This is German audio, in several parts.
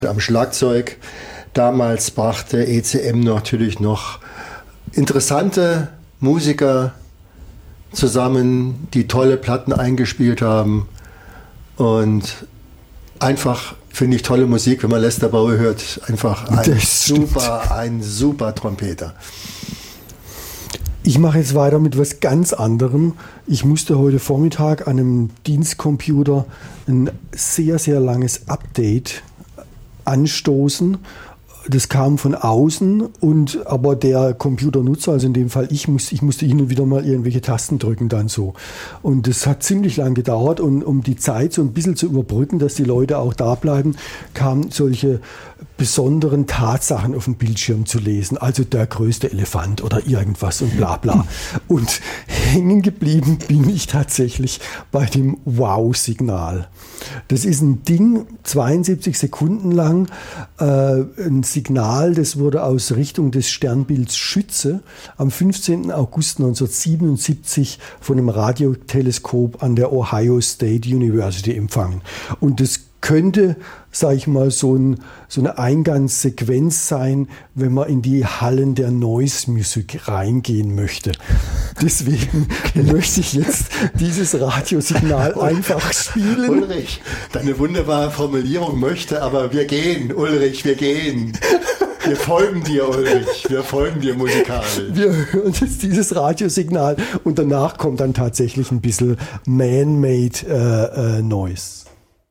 am Schlagzeug. Damals brachte ECM natürlich noch interessante Musiker zusammen, die tolle Platten eingespielt haben. Und einfach finde ich tolle Musik, wenn man Lester Bowie hört. Einfach ein super Trompeter. Ich mache jetzt weiter mit was ganz anderem. Ich musste heute Vormittag an einem Dienstcomputer ein sehr, sehr langes Update anstoßen. Das kam von außen, aber der Computernutzer, also in dem Fall ich musste hin und wieder mal irgendwelche Tasten drücken dann so. Und das hat ziemlich lang gedauert und um die Zeit so ein bisschen zu überbrücken, dass die Leute auch da bleiben, kamen solche besonderen Tatsachen auf dem Bildschirm zu lesen. Also der größte Elefant oder irgendwas und bla bla. Und hängen geblieben bin ich tatsächlich bei dem Wow-Signal. Das ist ein Ding, 72 Sekunden lang, ein Signal, das wurde aus Richtung des Sternbilds Schütze am 15. August 1977 von einem Radioteleskop an der Ohio State University empfangen. Und das könnte, sage ich mal, so eine Eingangssequenz sein, wenn man in die Hallen der Noise Music reingehen möchte. Deswegen möchte ich jetzt dieses Radiosignal einfach spielen. Ulrich, deine wunderbare Formulierung möchte, aber wir gehen, Ulrich, wir gehen. Wir folgen dir, Ulrich, wir folgen dir musikalisch. Wir hören jetzt dieses Radiosignal und danach kommt dann tatsächlich ein bisschen Man-Made Noise.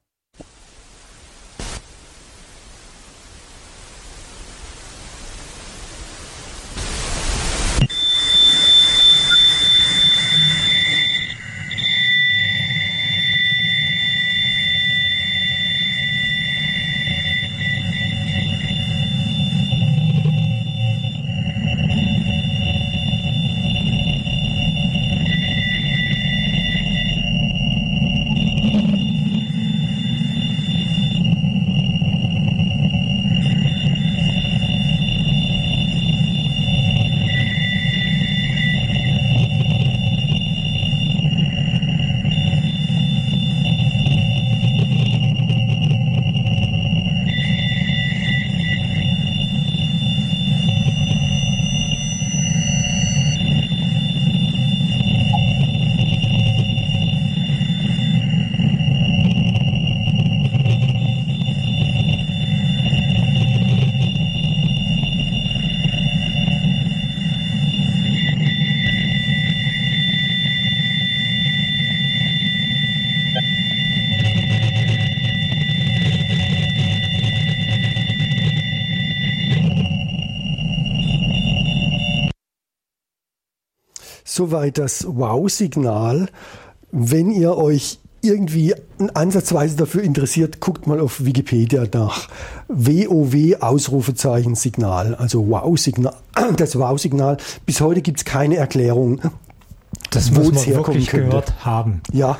Soweit das Wow-Signal. Wenn ihr euch irgendwie ansatzweise dafür interessiert, guckt mal auf Wikipedia nach. WOW Ausrufezeichen Signal, also Wow-Signal. Das Wow-Signal. Bis heute gibt es keine Erklärung. Das muss man wirklich gehört haben. Ja.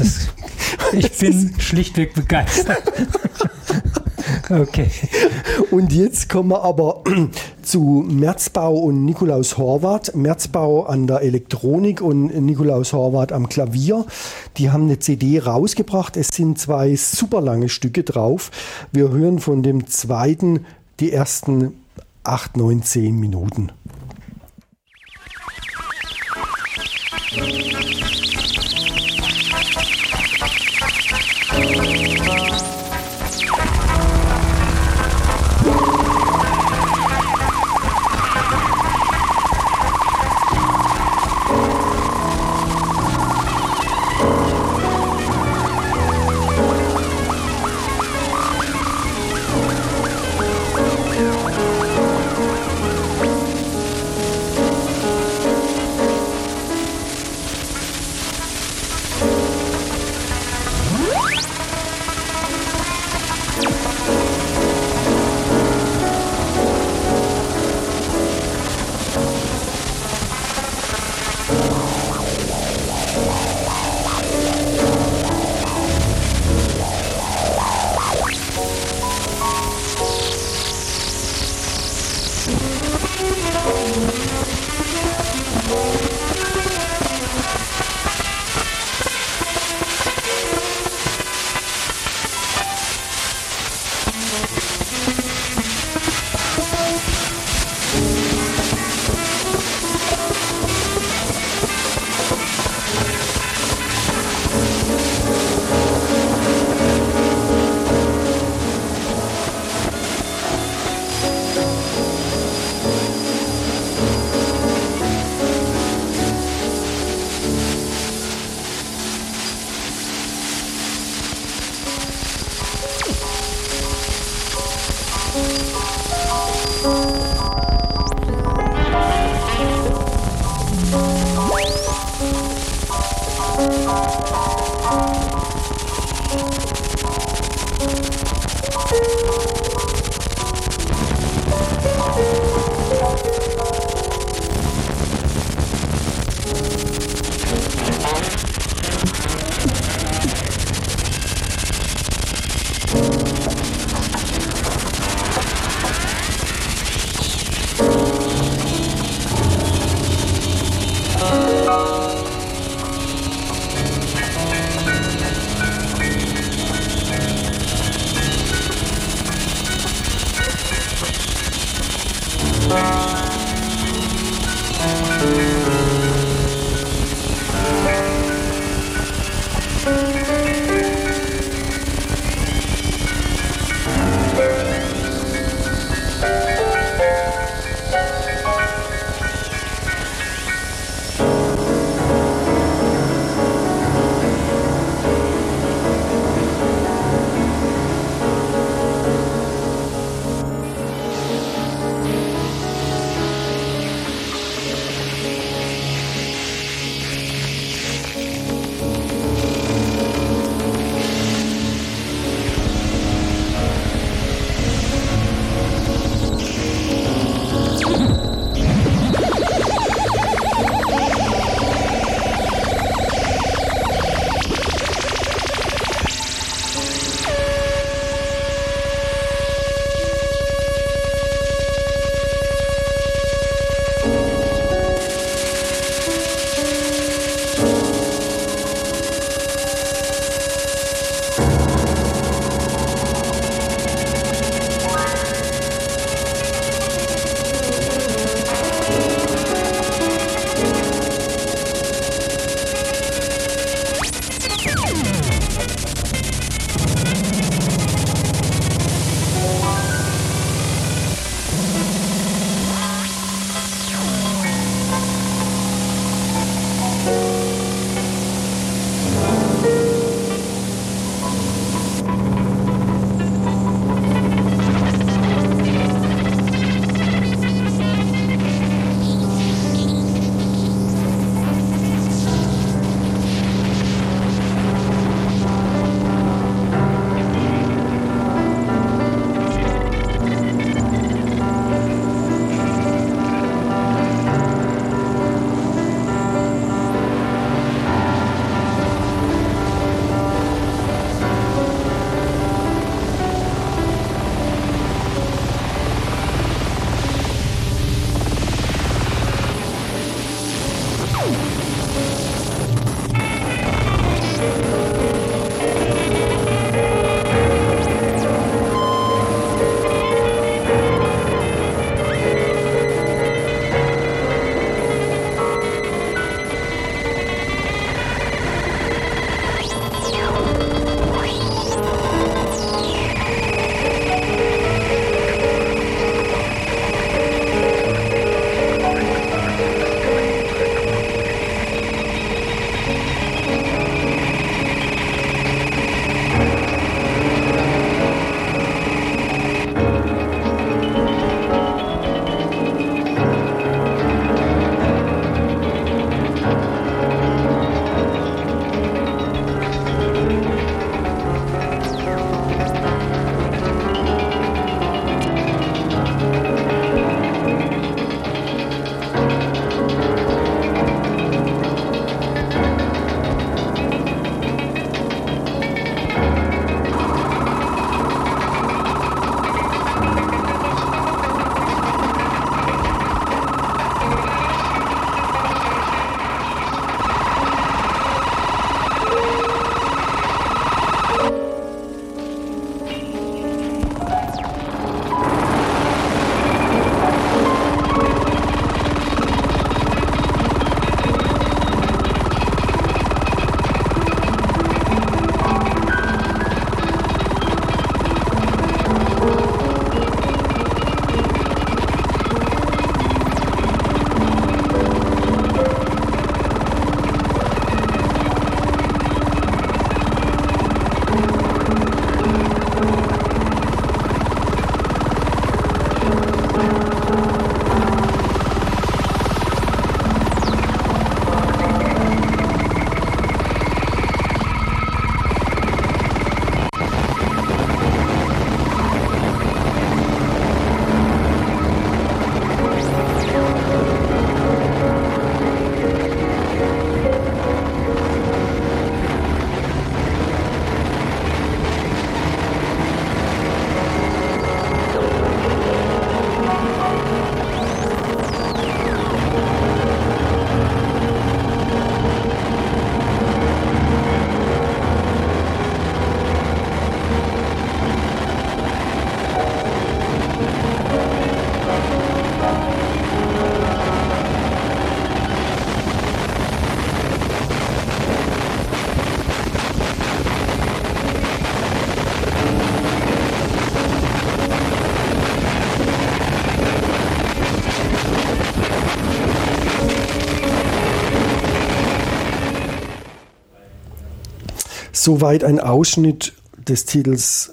Ich bin schlichtweg begeistert. Okay. Und jetzt kommen wir aber zu Merzbau und Nikolaus Horvath. Merzbau an der Elektronik und Nikolaus Horvath am Klavier. Die haben eine CD rausgebracht. Es sind 2 super lange Stücke drauf. Wir hören von dem zweiten die ersten 8, 9, 10 Minuten. Soweit ein Ausschnitt des Titels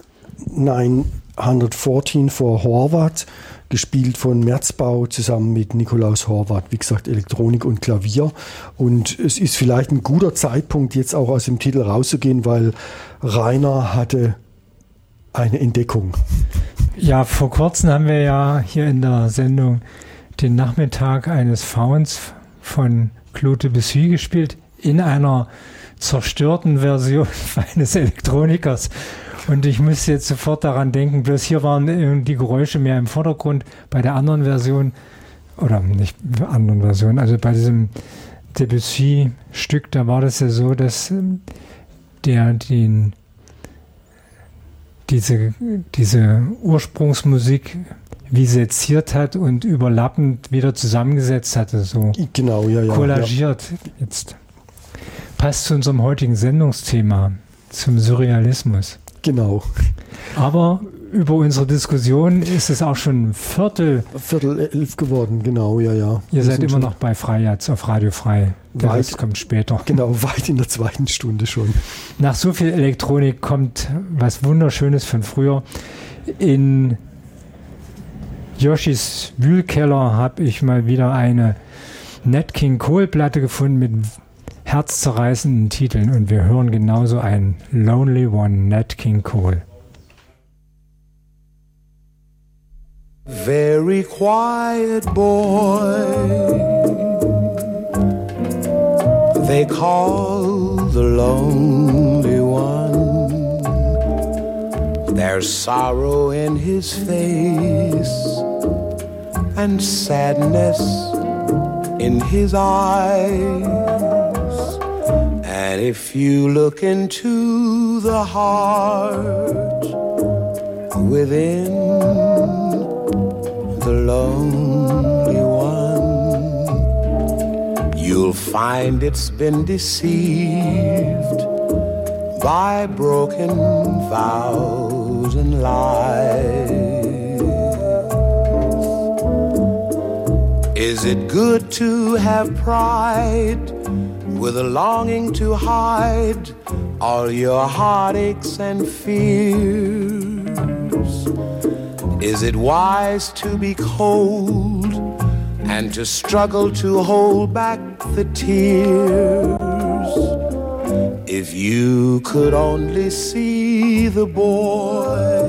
914 for Horvath, gespielt von Merzbau zusammen mit Nikolaus Horvath. Wie gesagt, Elektronik und Klavier. Und es ist vielleicht ein guter Zeitpunkt, jetzt auch aus dem Titel rauszugehen, weil Rainer hatte eine Entdeckung. Ja, vor kurzem haben wir ja hier in der Sendung den Nachmittag eines Fauns von Claude Debussy gespielt, in einer zerstörten Version eines Elektronikers. Und ich muss jetzt sofort daran denken, bloß hier waren die Geräusche mehr im Vordergrund. Bei der anderen Version, oder nicht anderen Version, also bei diesem Debussy-Stück, da war das ja so, dass diese Ursprungsmusik wie seziert hat und überlappend wieder zusammengesetzt hatte, so genau, ja, kollagiert. Ja. Jetzt passt zu unserem heutigen Sendungsthema, zum Surrealismus. Genau. Aber über unsere Diskussion ist es auch schon Viertel 11 geworden, genau, ja. Ihr seid immer noch bei Freiherz auf Radio Frei. Der Rest kommt später. Genau, weit in der zweiten Stunde schon. Nach so viel Elektronik kommt was Wunderschönes von früher. In Joschis Wühlkeller habe ich mal wieder eine Nat King Cole Platte gefunden mit herzzerreißenden Titeln und wir hören genauso ein Lonely One, Nat King Cole. Very quiet boy, they call the lonely one. There's sorrow in his face and sadness in his eyes. And if you look into the heart within the lonely one, you'll find it's been deceived by broken vows and lies. Is it good to have pride with a longing to hide all your heartaches and fears? Is it wise to be cold and to struggle to hold back the tears? If you could only see the boy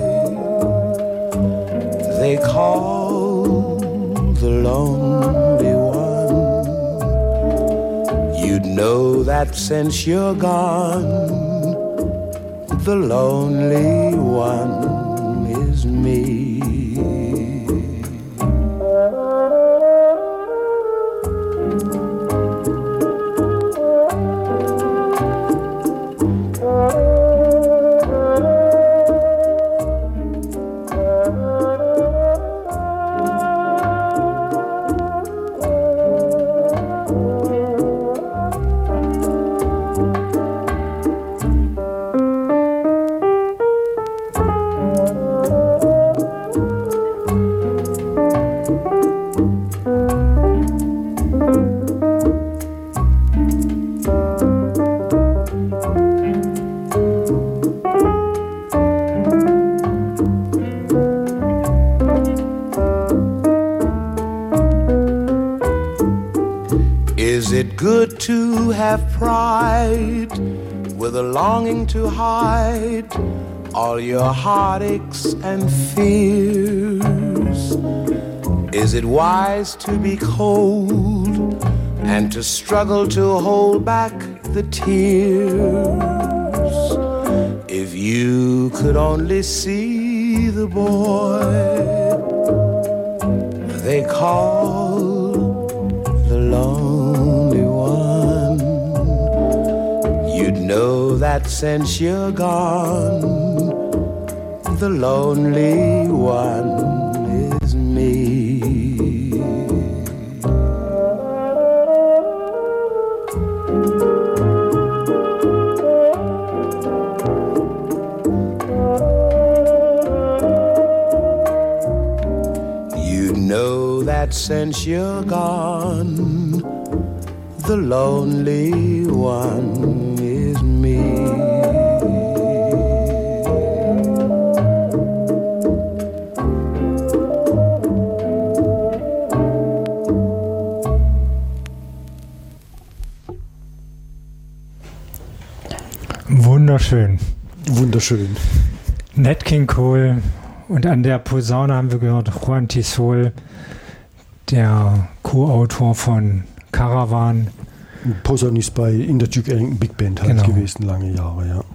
they call the lonely one, you'd know that since you're gone, the lonely one is me. Good to have pride with a longing to hide all your heartaches and fears. Is it wise to be cold and to struggle to hold back the tears? If you could only see the boy they call the lonely one, you'd know that since you're gone, the lonely one is me. You'd know that since you're gone, the lonely one is me. wunderschön. Wunderschön. Nat King Cole und an der Posaune haben wir gehört Juan Tisol, der Co-Autor von Caravan. Posaunist in der Duke Ellington Big Band halt gewesen, lange Jahre, ja.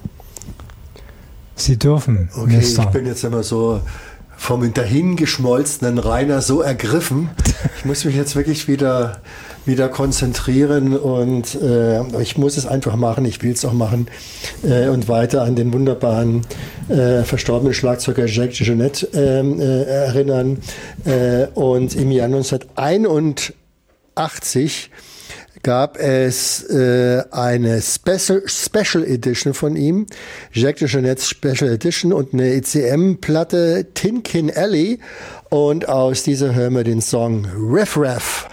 Sie dürfen, okay, Mister. Ich bin jetzt immer so vom dahingeschmolzenen Rainer so ergriffen. Ich muss mich jetzt wirklich wieder konzentrieren und ich muss es einfach machen, ich will es auch machen und weiter an den wunderbaren verstorbenen Schlagzeuger Jacques DeJohnette erinnern. Und im Jahr 1981 gab es eine Special Edition von ihm, Jacques DeJohnette's Special Edition und eine ECM-Platte Tin Can Alley, und aus dieser hören wir den Song Riff Raff.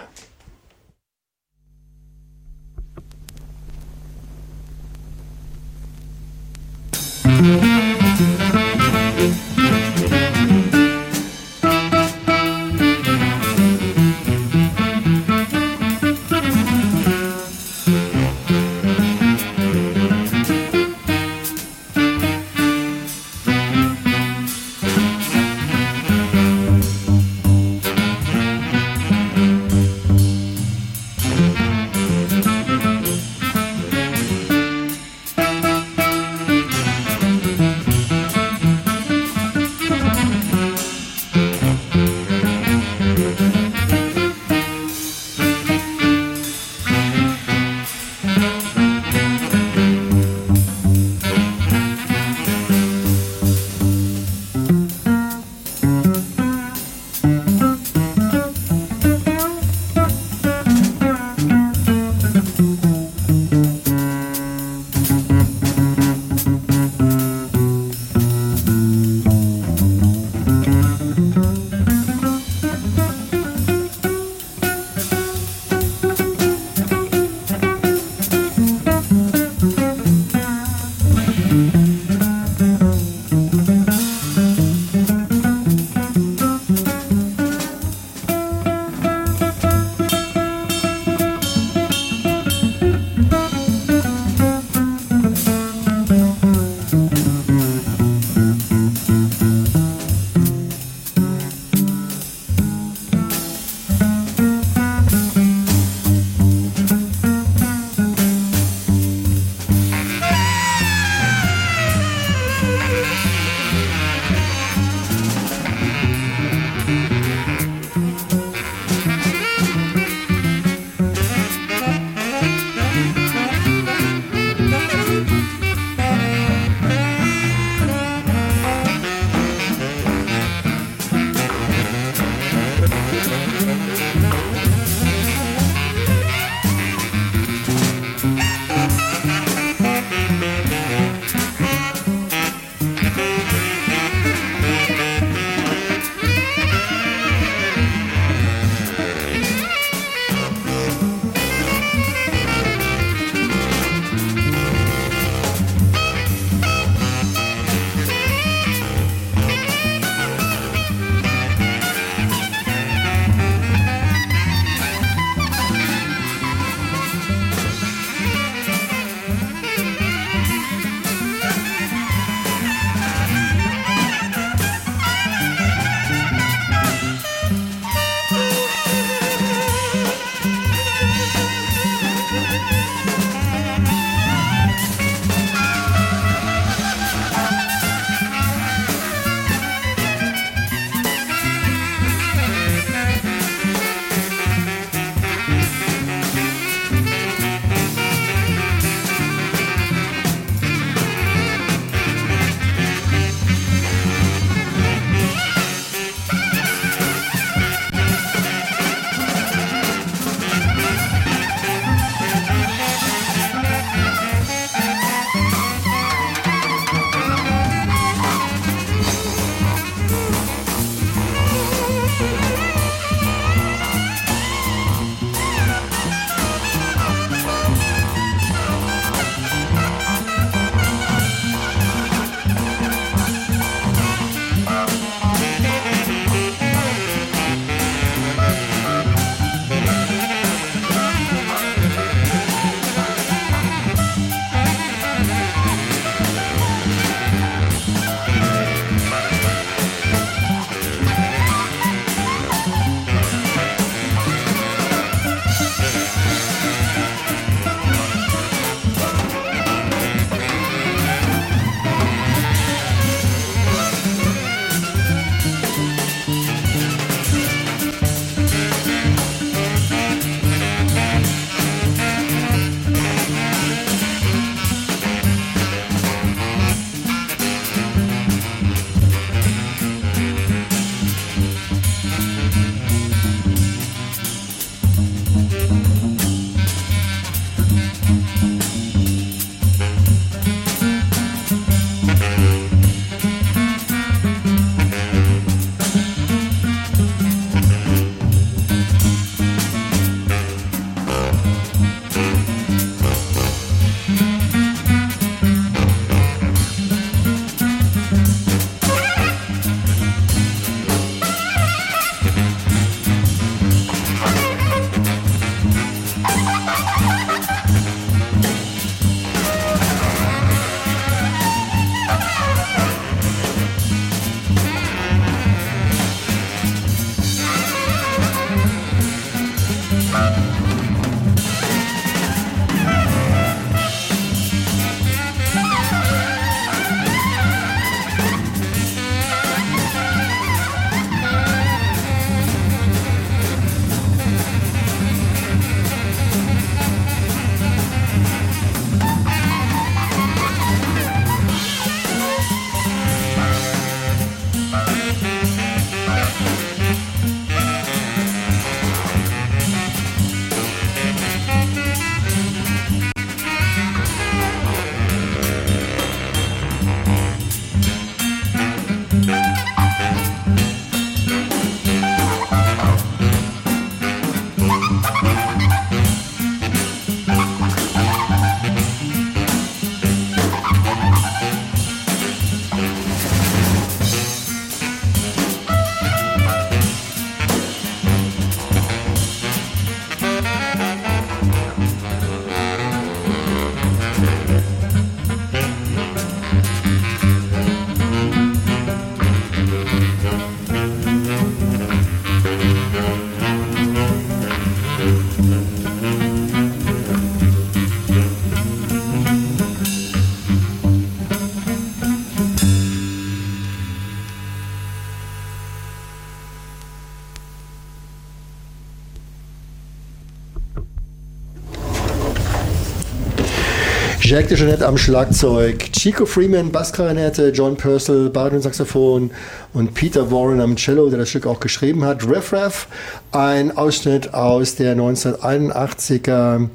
Jack DeJohnette am Schlagzeug, Chico Freeman Bassklarinette, John Purcell Bariton-Saxophon und Peter Warren am Cello, der das Stück auch geschrieben hat. Riff Raff, ein Ausschnitt aus der 1981er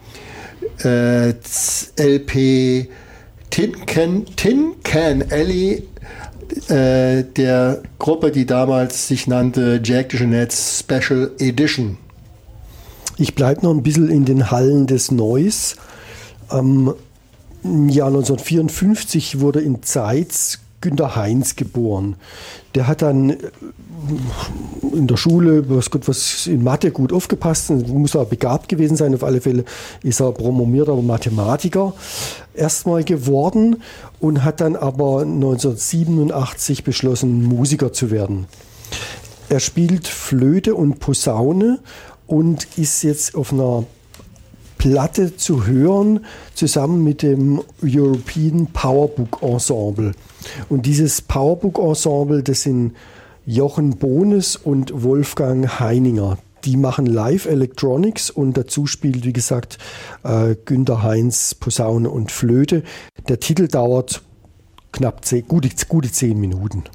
LP Tin Can Alley, der Gruppe, die damals sich nannte Jack DeJohnette Special Edition. Ich bleibe noch ein bisschen in den Hallen des Neues. Im Jahr 1954 wurde in Zeitz Günter Heinz geboren. Der hat dann in der Schule, was in Mathe gut aufgepasst, muss er begabt gewesen sein. Auf alle Fälle ist er promovierter Mathematiker erstmal geworden und hat dann aber 1987 beschlossen, Musiker zu werden. Er spielt Flöte und Posaune und ist jetzt auf einer Platte zu hören, zusammen mit dem European Powerbook Ensemble. Und dieses Powerbook Ensemble, das sind Jochen Bohnes und Wolfgang Heininger. Die machen Live Electronics und dazu spielt, wie gesagt, Günter Heinz Posaune und Flöte. Der Titel dauert gute 10 Minuten.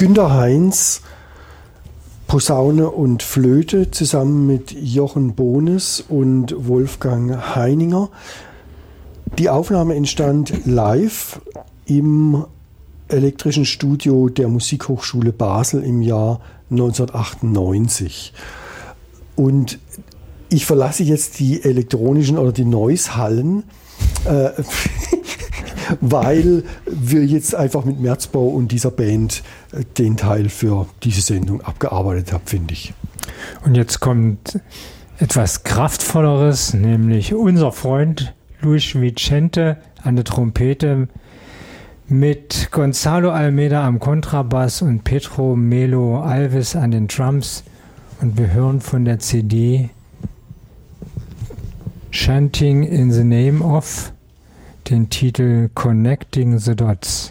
Günter Heinz, Posaune und Flöte zusammen mit Jochen Bohnes und Wolfgang Heininger. Die Aufnahme entstand live im elektrischen Studio der Musikhochschule Basel im Jahr 1998. Und ich verlasse jetzt die elektronischen oder die Noise-Hallen, weil wir jetzt einfach mit Merzbau und dieser Band den Teil für diese Sendung abgearbeitet haben, finde ich. Und jetzt kommt etwas Kraftvolleres, nämlich unser Freund Luis Vicente an der Trompete mit Gonzalo Almeida am Kontrabass und Pedro Melo Alves an den Drums. Und wir hören von der CD Chanting in the Name of den Titel Connecting the Dots.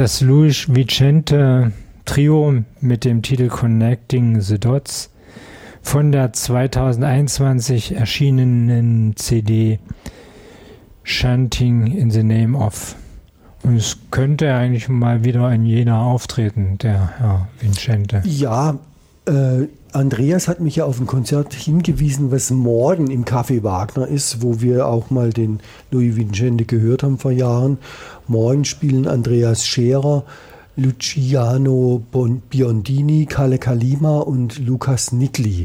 Das Luis Vicente Trio mit dem Titel Connecting the Dots von der 2021 erschienenen CD Chanting in the Name of. Und es könnte eigentlich mal wieder in Jena auftreten, der Herr Vicente. Ja, Andreas hat mich ja auf ein Konzert hingewiesen, was morgen im Café Wagner ist, wo wir auch mal den Louis Vicente gehört haben vor Jahren. Morgen spielen Andreas Scherer, Luciano Biondini, Kalle Kalima und Lukas Nikli.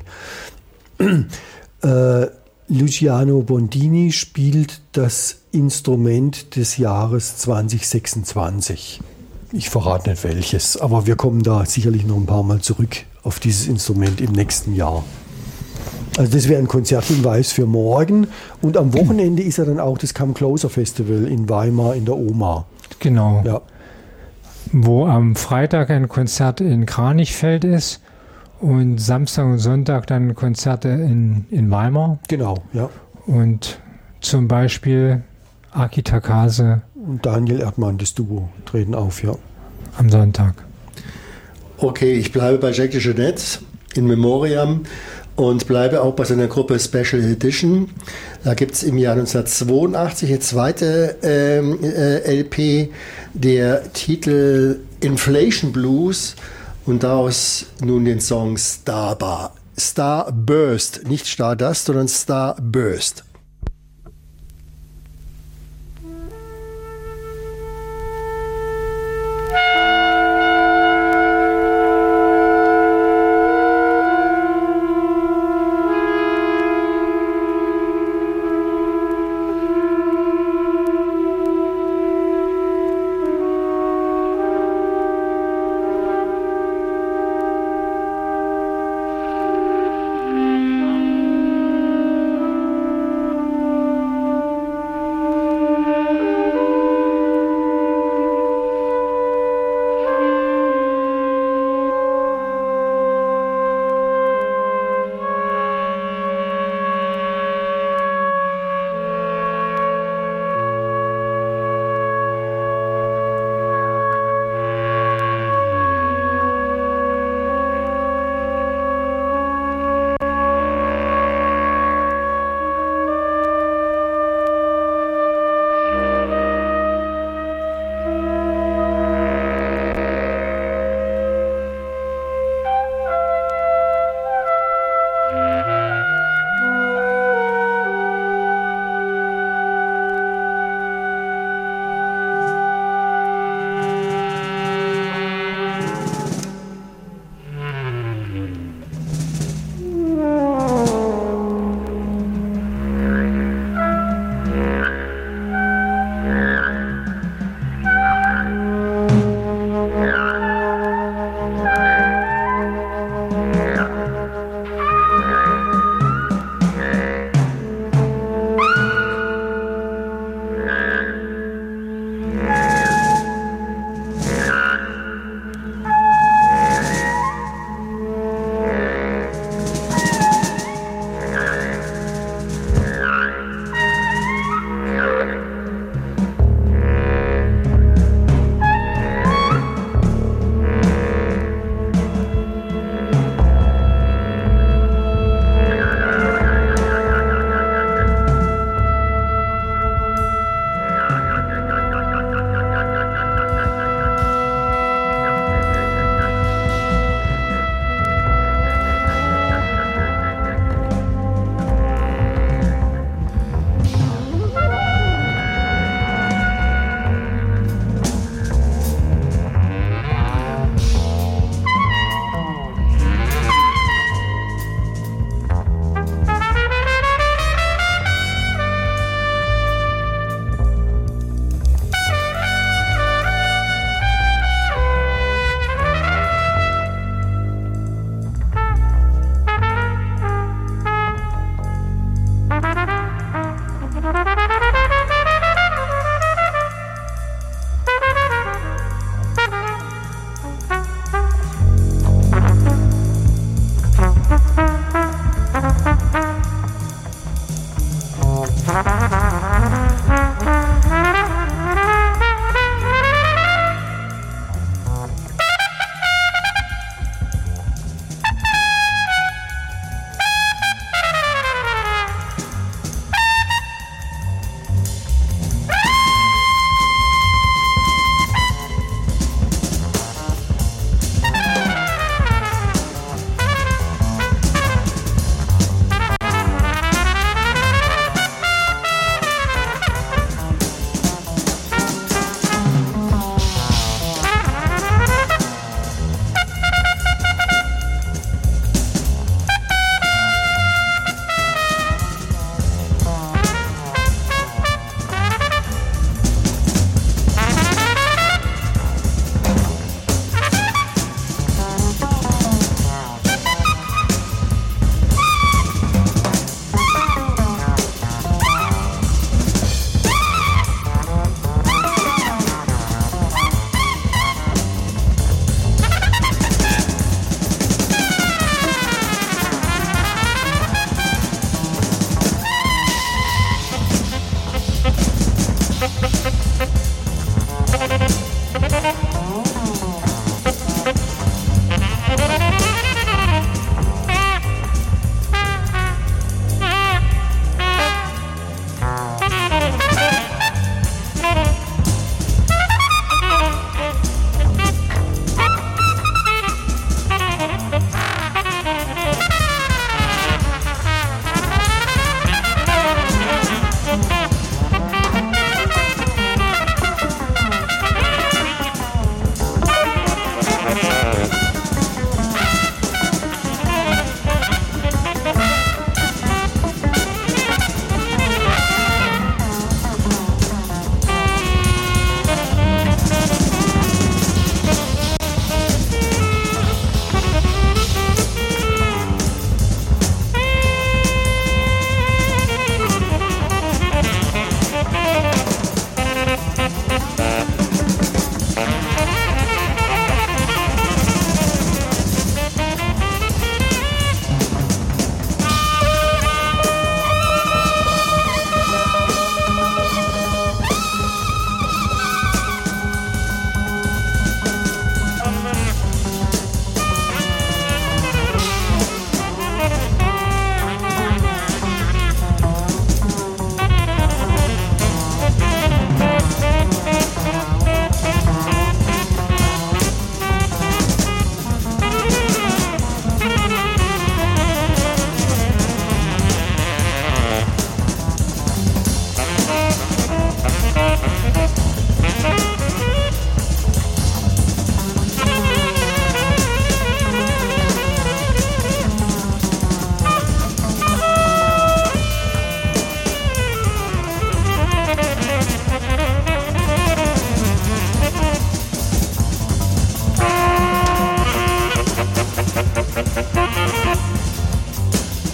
Luciano Bondini spielt das Instrument des Jahres 2026. Ich verrate nicht welches, aber wir kommen da sicherlich noch ein paar Mal zurück auf dieses Instrument im nächsten Jahr. Also das wäre ein Konzerthinweis für morgen. Und am Wochenende ist ja dann auch das Come Closer Festival in Weimar in der OMA. Genau. Ja. Wo am Freitag ein Konzert in Kranichfeld ist und Samstag und Sonntag dann Konzerte in Weimar. Genau, ja. Und zum Beispiel Aki Takase und Daniel Erdmann, das Duo, treten auf, ja. Am Sonntag. Okay, ich bleibe bei Jackie Jeanette in Memoriam und bleibe auch bei seiner Gruppe Special Edition. Da gibt es im Jahr 1982 eine zweite LP, der Titel Inflation Blues und daraus nun den Song Starburst, nicht Stardust, sondern Starburst.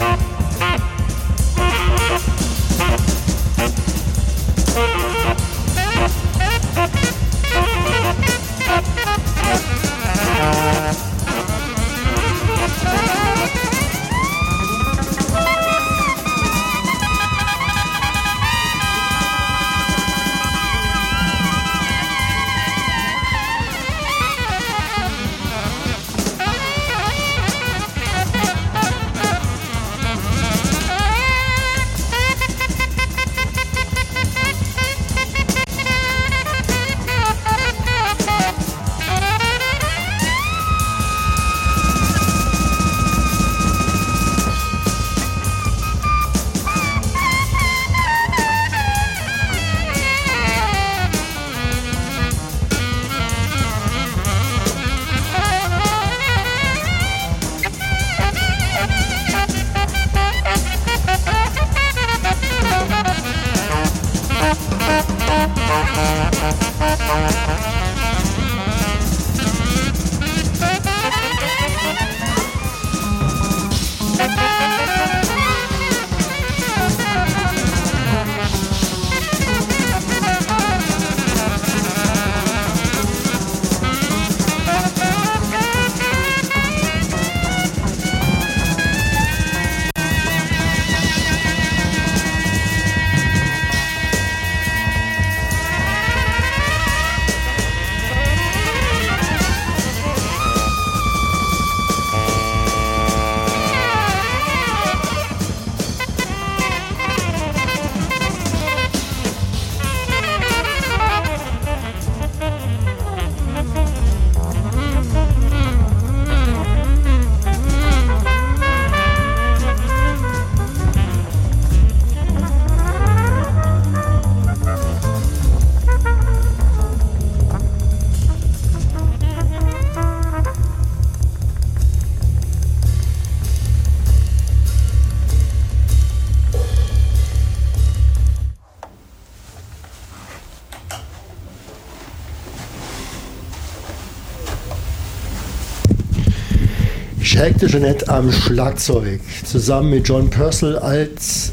Jacques de Jonette am Schlagzeug, zusammen mit John Purcell als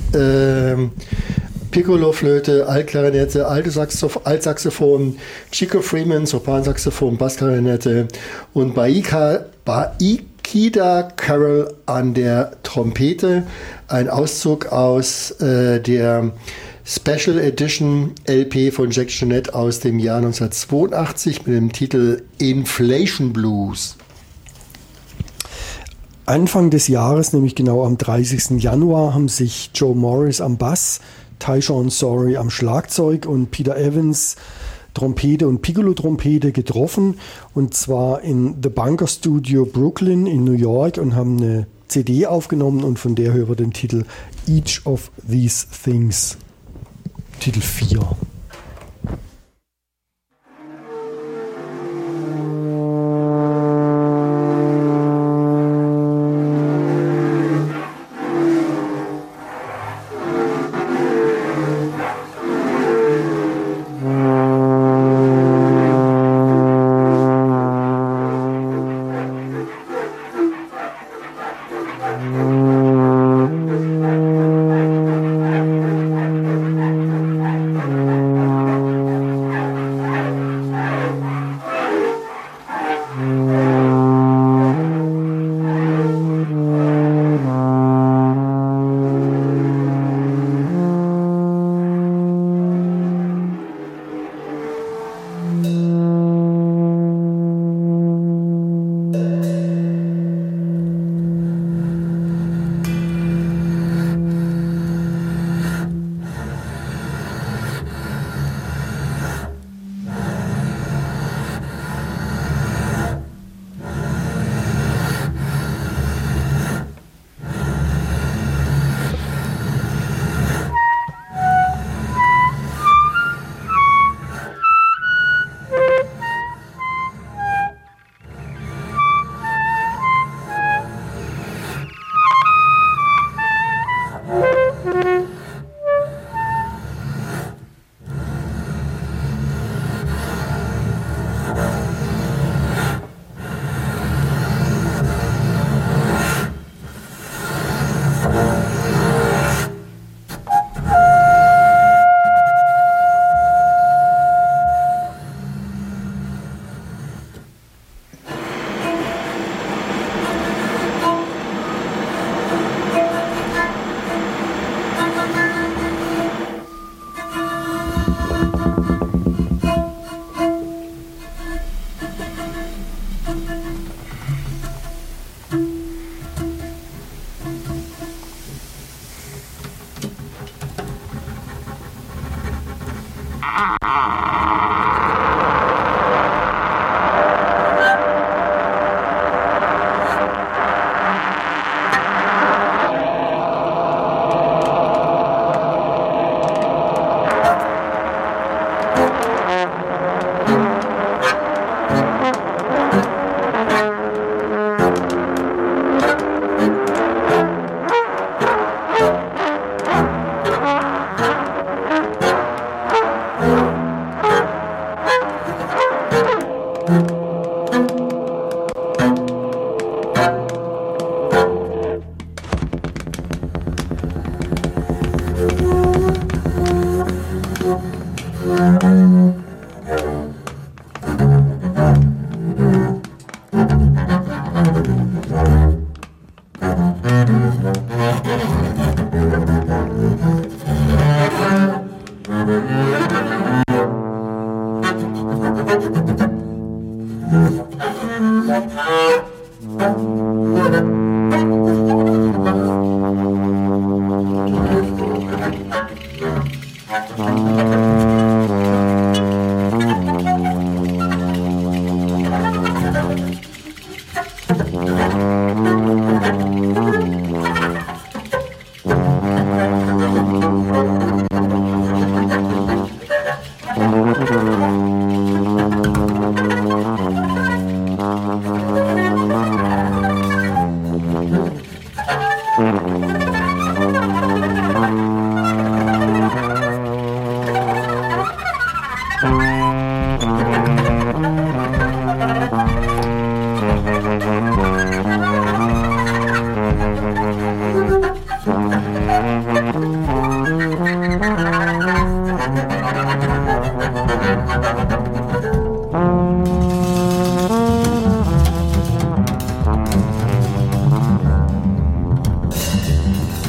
Piccolo-Flöte, Altklarinette, Altsaxophon, Chico Freeman, Sopransaxophon, Bassklarinette und Baikida Carroll an der Trompete. Ein Auszug aus der Special Edition LP von Jacques de Jonette aus dem Jahr 1982 mit dem Titel Inflation Blues. Anfang des Jahres, nämlich genau am 30. Januar, haben sich Joe Morris am Bass, Tyshawn Sorey am Schlagzeug und Peter Evans Trompete und Piccolo-Trompete getroffen, und zwar in The Bunker Studio Brooklyn in New York, und haben eine CD aufgenommen, und von der hören wir den Titel Each of These Things, Titel 4.